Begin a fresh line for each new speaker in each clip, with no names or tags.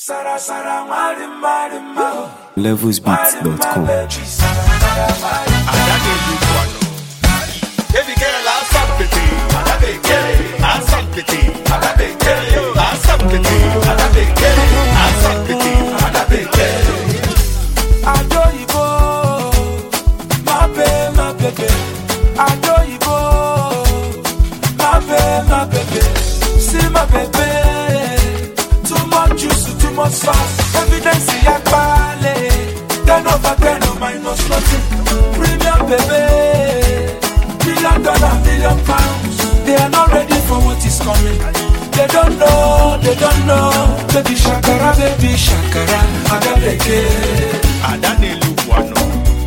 Levelsbeats.com.
Evidence ya pale, turn over 10 no minus nothing. Premium baby, $1 million pounds. They are not ready for what is coming. They don't know. Baby shakara, agabeke.
Adane Luwano.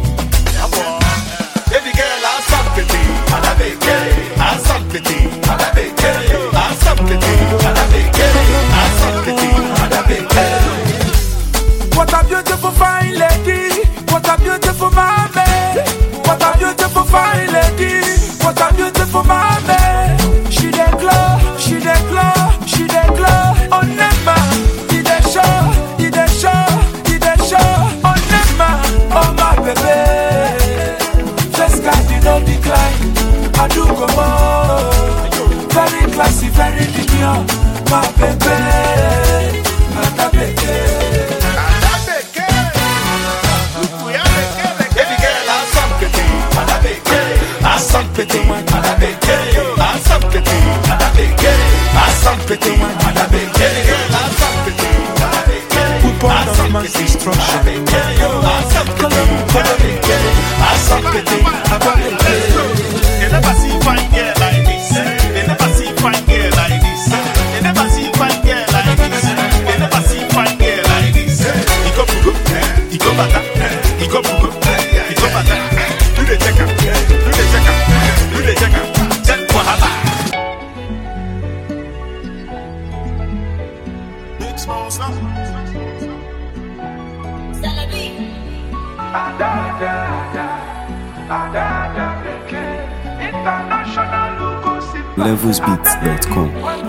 Baby girl, I'm something. Agabeke. I'm something. Agabeke. I'm something. Agabeke. I'm something. Agabeke.
What a beautiful fine lady. What a beautiful mommy. What a beautiful fine lady. What a beautiful mommy. She dey glow. On Nema, he dey show. On Nema, oh my baby. Just got no decline. I do go more. Very classy, very demure. My baby, Agabeke.
We born of man's destruction. You never see fine girl like this. You never see fine girl like this. You never see fine girl like this. You never see fine girl like this. He go bugo, he go bata, he go bugo, he go bata. Do the checker, check wahala. Big small stuff.
Levelsbeats.com.